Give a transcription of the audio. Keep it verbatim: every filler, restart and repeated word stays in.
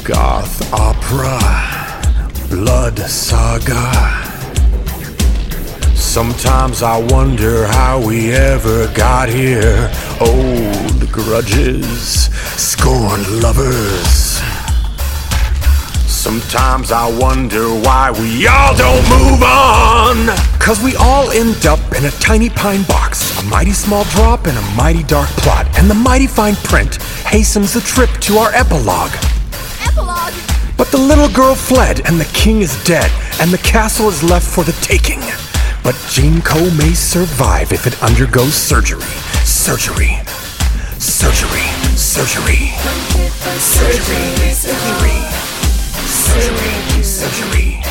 Goth opera, blood saga. Sometimes I wonder how we ever got here. Old grudges, scorned lovers. Sometimes I wonder why we all don't move on. Cause we all end up in a tiny pine box, a mighty small drop in a mighty dark plot, and the mighty fine print hastens the trip to our epilogue. Epilogue? But the little girl fled, and the king is dead, and the castle is left for the taking. But Jinko may survive if it undergoes surgery. Surgery. Surgery. Surgery. Surgery. Surgery. Surgery. Surgery.